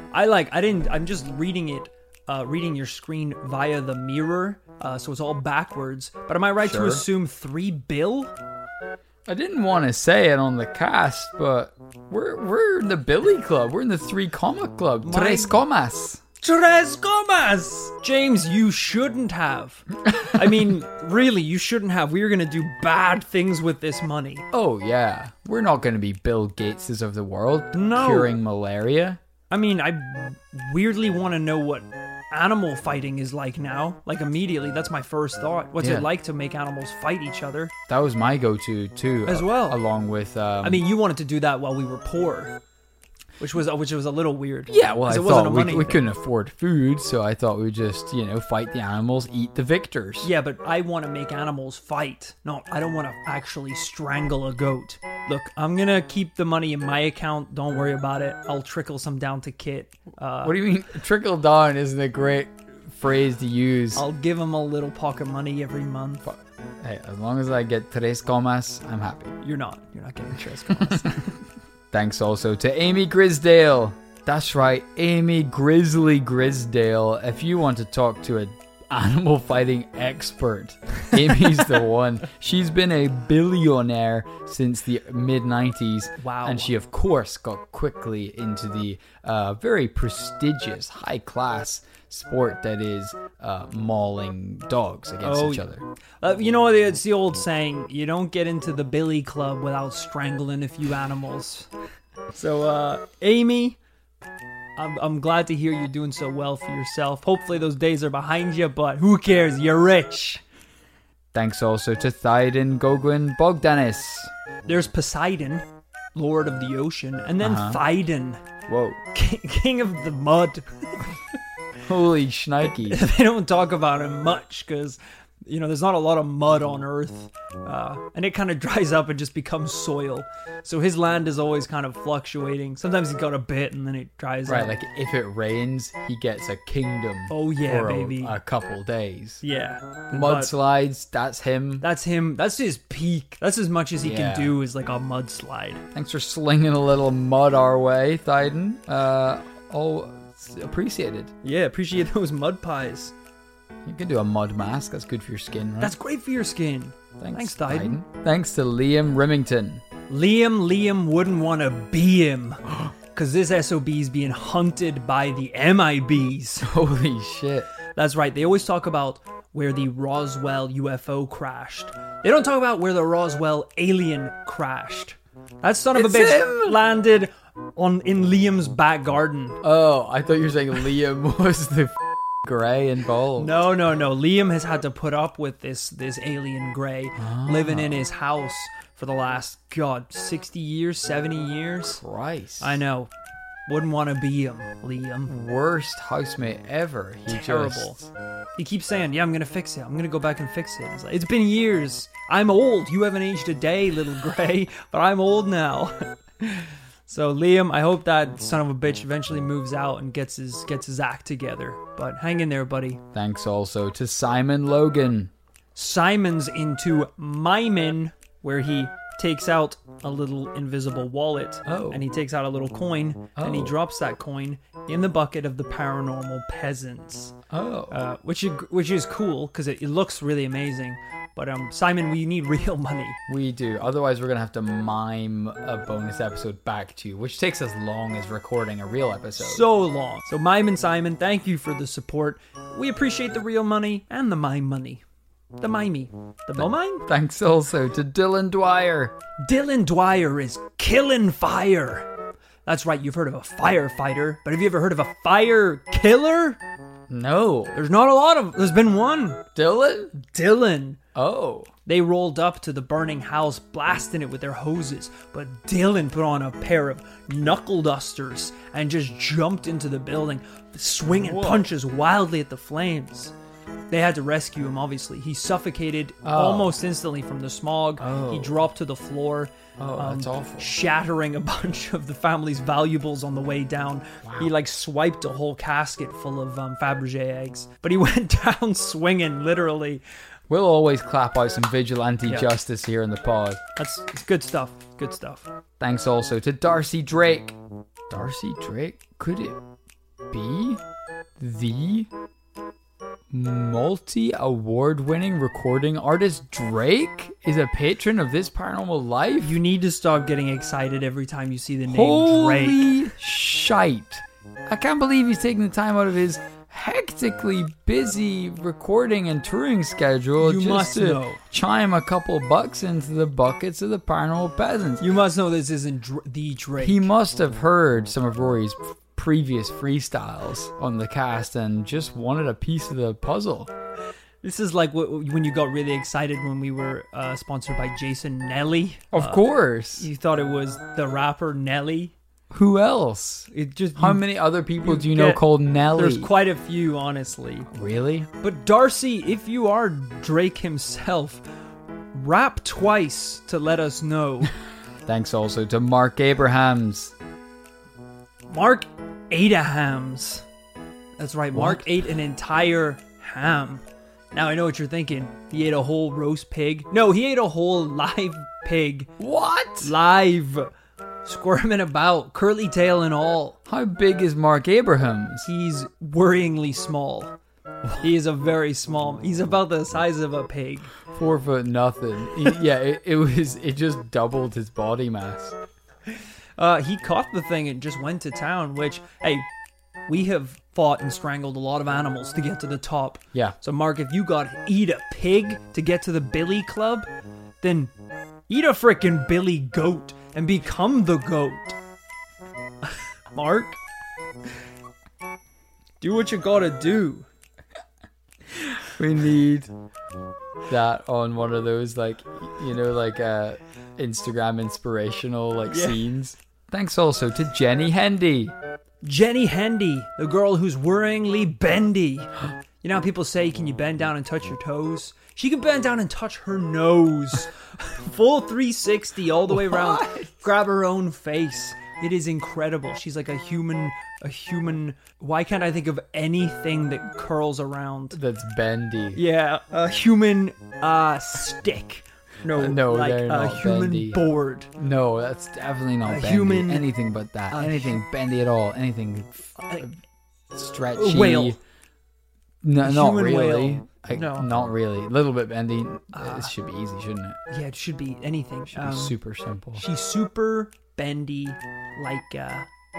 S1: I'm just reading it, reading your screen via the mirror, so it's all backwards. But am I right to assume $3 billion?
S2: I didn't want to say it on the cast, but we're in the Billy Club. We're in the 3 Comma Club. Tres Comas.
S1: Tres Comas! James, you shouldn't have. I mean, really, you shouldn't have. We are going to do bad things with this money.
S2: Oh, yeah. We're not going to be Bill Gateses of the world
S1: No.
S2: curing malaria.
S1: I mean, I weirdly want to know what animal fighting is like now. Like, immediately, that's my first thought. What's it like to make animals fight each other?
S2: That was my go-to, too.
S1: As well.
S2: Along with...
S1: I mean, you wanted to do that while we were poor. Which was a little weird.
S2: Yeah, well, I thought we
S1: thing.
S2: couldn't afford food, so I thought we'd just, fight the animals, eat the victors.
S1: Yeah, but I want to make animals fight. No, I don't want to actually strangle a goat. Look, I'm going to keep the money in my account. Don't worry about it. I'll trickle some down to Kit.
S2: What do you mean? Trickle down isn't a great phrase to use.
S1: I'll give him a little pocket money every month.
S2: Hey, as long as I get Tres Comas, I'm happy.
S1: You're not getting Tres Comas.
S2: Thanks also to Amy Grisdale. That's right, Amy Grizzly Grisdale. If you want to talk to an animal fighting expert, Amy's the one. She's been a billionaire since the mid-90s.
S1: Wow.
S2: And she, of course, got quickly into the very prestigious, high-class sport that is mauling dogs against each other.
S1: It's the old saying, you don't get into the billy club without strangling a few animals. So, Amy, I'm glad to hear you're doing so well for yourself. Hopefully those days are behind you, but who cares? You're rich.
S2: Thanks also to Thaiden Gogwin Bogdanis.
S1: There's Poseidon, Lord of the Ocean, and then Thaiden,
S2: Whoa.
S1: King of the mud.
S2: Holy shnikes.
S1: They don't talk about him much because, you know, there's not a lot of mud on Earth. And it kind of dries up and just becomes soil. So his land is always kind of fluctuating. Sometimes he's got a bit and then it dries
S2: Right,
S1: up.
S2: like if it rains, he gets a kingdom.
S1: Oh, yeah,
S2: for
S1: baby.
S2: a couple days.
S1: Yeah.
S2: Mudslides, that's him.
S1: That's him. That's his peak. That's as much as he
S2: Yeah.
S1: can do is like a mudslide.
S2: Thanks for slinging a little mud our way, Thyden. All appreciated.
S1: Yeah, appreciate those mud pies.
S2: You can do a mud mask. That's good for your skin, right?
S1: That's great for your skin. Thanks, Thyden.
S2: Thanks to Liam Remington.
S1: Liam wouldn't want to be him. Because this SOB's being hunted by the MIBs.
S2: Holy shit.
S1: That's right. They always talk about where the Roswell UFO crashed. They don't talk about where the Roswell alien crashed. That son of a
S2: It's
S1: bitch
S2: him!
S1: landed in Liam's back garden.
S2: Oh, I thought you were saying Liam was the Grey involved.
S1: No. Liam has had to put up with this alien Grey living in his house for the last, 60 years, 70 years.
S2: Christ.
S1: I know. Wouldn't want to be him, Liam.
S2: Worst housemate ever.
S1: Terrible. He keeps saying, yeah, I'm going to fix it. I'm going to go back and fix it. It's like, it's been years. I'm old. You haven't aged a day, little Grey, but I'm old now. So, Liam, I hope that son of a bitch eventually moves out and gets his act together. But hang in there, buddy.
S2: Thanks also to Simon Logan.
S1: Simon's into miming, where he takes out a little invisible wallet.
S2: Oh.
S1: And he takes out a little coin, and he drops that coin in the bucket of the paranormal peasants.
S2: Oh.
S1: Which is cool, because it looks really amazing. But Simon, we need real money.
S2: We do. Otherwise, we're going to have to mime a bonus episode back to you, which takes as long as recording a real episode.
S1: So long. So Mime and Simon, thank you for the support. We appreciate the real money and the mime money. The mimey. The mime?
S2: Thanks also to Dylan Dwyer.
S1: Dylan Dwyer is killing fire. That's right, you've heard of a firefighter, but have you ever heard of a fire killer?
S2: No.
S1: There's not a lot of... There's been one. Dylan.
S2: Oh.
S1: They rolled up to the burning house, blasting it with their hoses, but Dylan put on a pair of knuckle dusters and just jumped into the building, swinging punches wildly at the flames. They had to rescue him, obviously. He suffocated almost instantly from the smog. He dropped to the floor.
S2: That's awful.
S1: Shattering a bunch of the family's valuables on the way down. Wow. He swiped a whole casket full of Fabergé eggs. But he went down swinging, literally.
S2: We'll always clap out some vigilante justice here in the pod.
S1: It's good stuff. Good stuff.
S2: Thanks also to Darcy Drake. Darcy Drake? Could it be the multi-award-winning recording artist Drake is a patron of This Paranormal Life?
S1: You need to stop getting excited every time you see the name
S2: Holy
S1: Drake.
S2: shite. I can't believe he's taking the time out of his hectically busy recording and touring schedule
S1: You
S2: just
S1: must
S2: to
S1: know.
S2: chime a couple bucks into the buckets of the Paranormal Peasants.
S1: You must know this isn't the Drake.
S2: He must have heard some of Rory's previous freestyles on the cast and just wanted a piece of the puzzle.
S1: This is like when you got really excited when we were sponsored by Jason Nelly.
S2: Of course.
S1: You thought it was the rapper Nelly.
S2: Who else? How many other people do you know called Nelly?
S1: There's quite a few, honestly.
S2: Really?
S1: But Darcy, if you are Drake himself, rap twice to let us know.
S2: Thanks also to Mark Abrahams.
S1: Mark ate a hams. That's right, Mark ate an entire ham. Now I know what you're thinking. He ate a whole roast pig. No, he ate a whole live pig.
S2: What?
S1: Live. Squirming about, curly tail and all.
S2: How big is Mark Abrahams?
S1: He's worryingly small. He is a very small. He's about the size of a pig.
S2: 4 foot nothing. It just doubled his body mass.
S1: He caught the thing and just went to town, which, hey, we have fought and strangled a lot of animals to get to the top.
S2: Yeah.
S1: So, Mark, if you got to eat a pig to get to the Billy Club, then eat a frickin' Billy Goat and become the goat. Mark, do what you gotta do.
S2: We need that on one of those Instagram inspirational scenes. Thanks also to Jenny Hendy.
S1: Jenny Hendy, the girl who's worryingly bendy. You know how people say, can you bend down and touch your toes? She can bend down and touch her nose. Full 360 all the way around. Grab her own face. It is incredible. She's like a human. Why can't I think of anything that curls around?
S2: That's bendy.
S1: Yeah, a human stick. No, like
S2: they're
S1: a
S2: not
S1: human
S2: bendy.
S1: board.
S2: No, that's definitely not bendy.
S1: Human-
S2: anything but that. Anything bendy at all. Anything stretchy.
S1: Whale.
S2: No, not
S1: human
S2: really.
S1: whale. No.
S2: Not really. A little bit bendy. This should be easy, shouldn't it?
S1: Yeah, it should be anything.
S2: Should be super simple.
S1: She's super bendy, like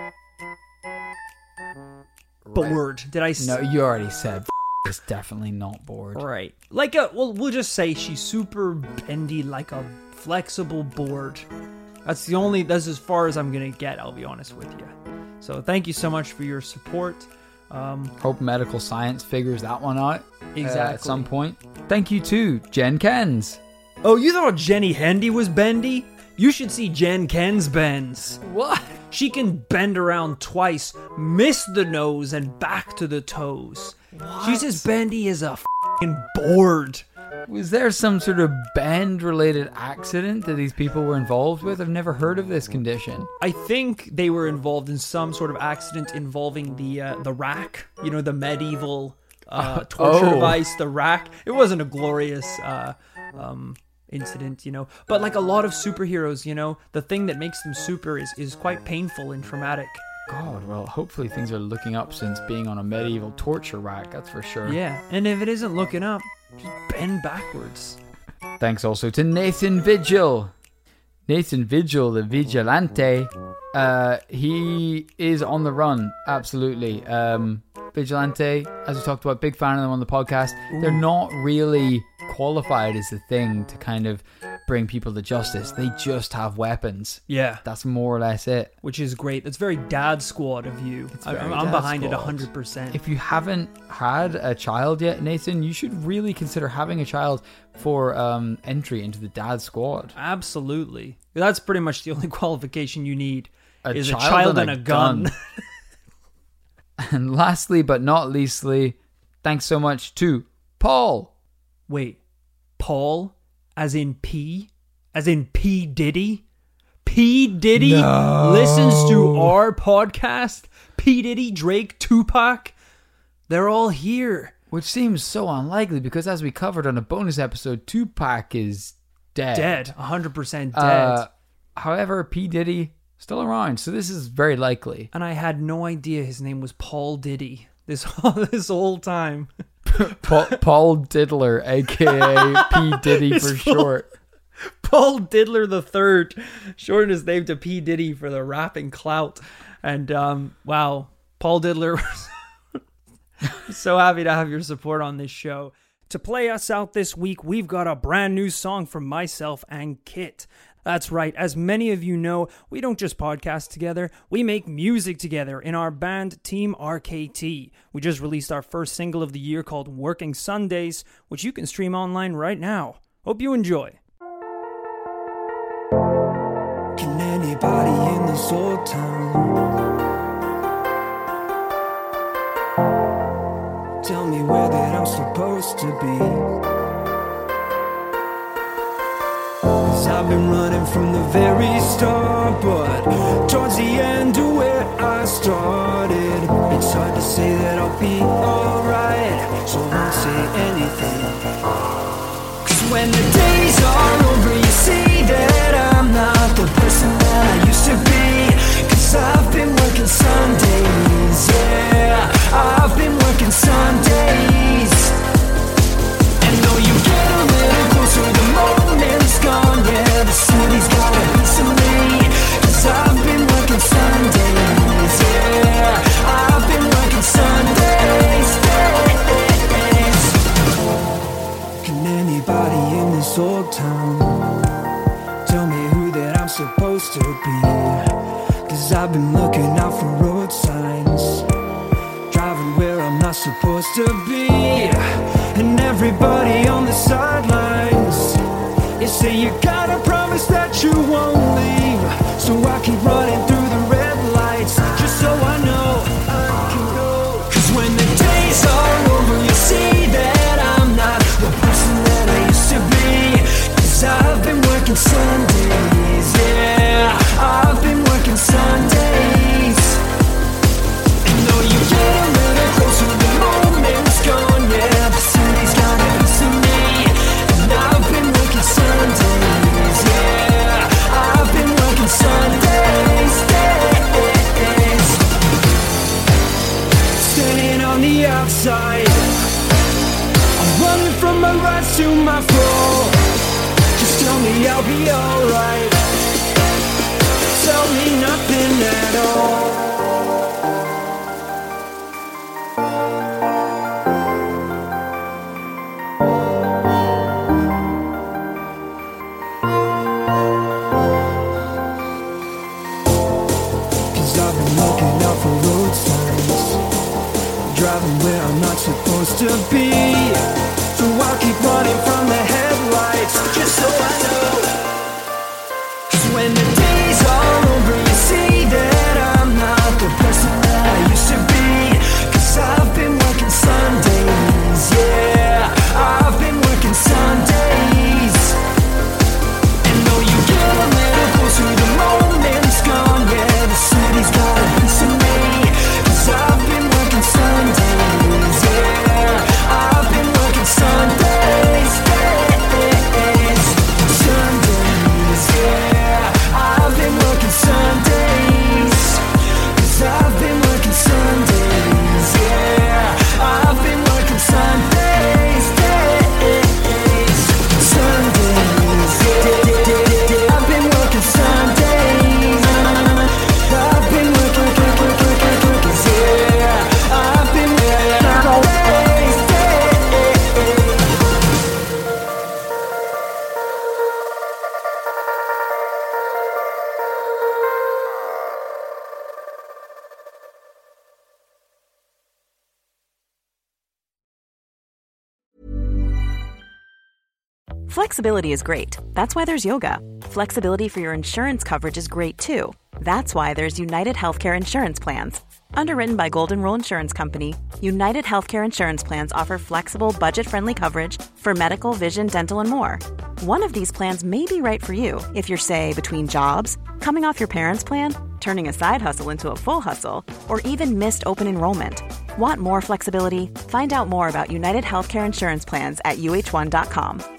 S1: board. Did I?
S2: No, you already said it's definitely not bored.
S1: Right. Like we'll just say she's super bendy, like a flexible board. That's as far as I'm gonna get. I'll be honest with you. So thank you so much for your support.
S2: Hope medical science figures that one out
S1: Exactly.
S2: at some point. Thank you to Jen Kens.
S1: Oh, you thought Jenny Hendy was bendy? You should see Jen Kens bends.
S2: What?
S1: She can bend around twice, miss the nose, and back to the toes.
S2: What?
S1: She's as bendy as a f***ing board.
S2: Was there some sort of bend-related accident that these people were involved with? I've never heard of this condition.
S1: I think they were involved in some sort of accident involving the rack. You know, the medieval torture device, the rack. It wasn't a glorious incident, you know. But like a lot of superheroes, you know, the thing that makes them super is quite painful and traumatic.
S2: God, well, hopefully things are looking up since being on a medieval torture rack, that's for sure.
S1: Yeah, and if it isn't looking up, just bend backwards.
S2: Thanks also to Nathan Vigil. Nathan Vigil, the Vigilante. He is on the run, absolutely. Vigilante, as we talked about, big fan of them on the podcast. Ooh. They're not really qualified as the thing to kind of bring people to justice. They just have weapons.
S1: Yeah.
S2: That's more or less it.
S1: Which is great. That's very dad squad of you. I'm behind it 100%.
S2: If you haven't had a child yet, Nathan, you should really consider having a child for entry into the dad squad.
S1: Absolutely. That's pretty much the only qualification you need.
S2: A child and a gun. And lastly, but not leastly, thanks so much to Paul.
S1: Wait, Paul? As in P? As in P. Diddy? P. Diddy listens to our podcast? P. Diddy, Drake, Tupac? They're all here.
S2: Which seems so unlikely because as we covered on a bonus episode, Tupac is dead.
S1: Dead. 100% dead.
S2: However, P. Diddy, still around. So this is very likely.
S1: And I had no idea his name was Paul Diddy this whole time.
S2: Paul Diddler, a.k.a. P. Diddy for short.
S1: Paul Diddler III shortened his name to P. Diddy for the rapping clout. And, wow, Paul Diddler, so happy to have your support on this show. To play us out this week, we've got a brand new song from myself and Kit. That's right, as many of you know, we don't just podcast together, we make music together in our band Team RKT. We just released our first single of the year called Working Sundays, which you can stream online right now. Hope you enjoy.
S9: Can anybody in this old town tell me where that I'm supposed to be? I've been running from the very start, but towards the end of where I started, it's hard to say that I'll be alright, so I won't say anything. Cause when the days are over, you see that I'm not the person that I used to be. Cause I've been working Sundays, yeah, I've been working Sundays. And though you get a little closer, the moment's gone, yeah, the city's got a piece of me. Cause I've been working Sundays, yeah, I've been working Sundays, days. Can anybody in this old town tell me who that I'm supposed to be? Cause I've been looking out for road signs, driving where I'm not supposed to be. And everybody on the sidelines, you say you gotta promise that you won't leave. So So I keep running through the red lights, just so I know I can go. 'Cause when the days are over, you see that I'm not the person that I used to be. 'Cause I've been working Sundays, yeah, I've been working Sundays. And though you get a little closer, the moment's gone, yeah, the city's got a piece of me. And I've been working Sundays, yeah, I've been working Sundays, days. Standing on the outside, I'm running from my rise to my fall. Just tell me I'll be alright. Tell me nothing at all. I've been looking out for road signs, driving where I'm not supposed to be. So I'll keep running from the headlights, just so I know. 'Cause when the days are over, you see that I'm not the person that I used to be. 'Cause I've been working Sundays, yeah, I've been working Sundays. And though you get a little closer, the moment's gone, yeah, the city's got a piece of me. 'Cause I've been working Sundays, yeah, I've been working Sundays, days. Sundays, yeah, I've been working Sundays. 'Cause I've been working Sundays, yeah, I've been working Sundays, days. Sundays, yeah, I've been working Sundays. I've been working, yeah, I've been working Sundays, days.
S10: Flexibility is great. That's why there's yoga. Flexibility for your insurance coverage is great too. That's why there's United Healthcare Insurance Plans. Underwritten by Golden Rule Insurance Company, United Healthcare Insurance Plans offer flexible, budget-friendly coverage for medical, vision, dental, and more. One of these plans may be right for you if you're, say, between jobs, coming off your parents' plan, turning a side hustle into a full hustle, or even missed open enrollment. Want more flexibility? Find out more about United Healthcare Insurance Plans at uh1.com.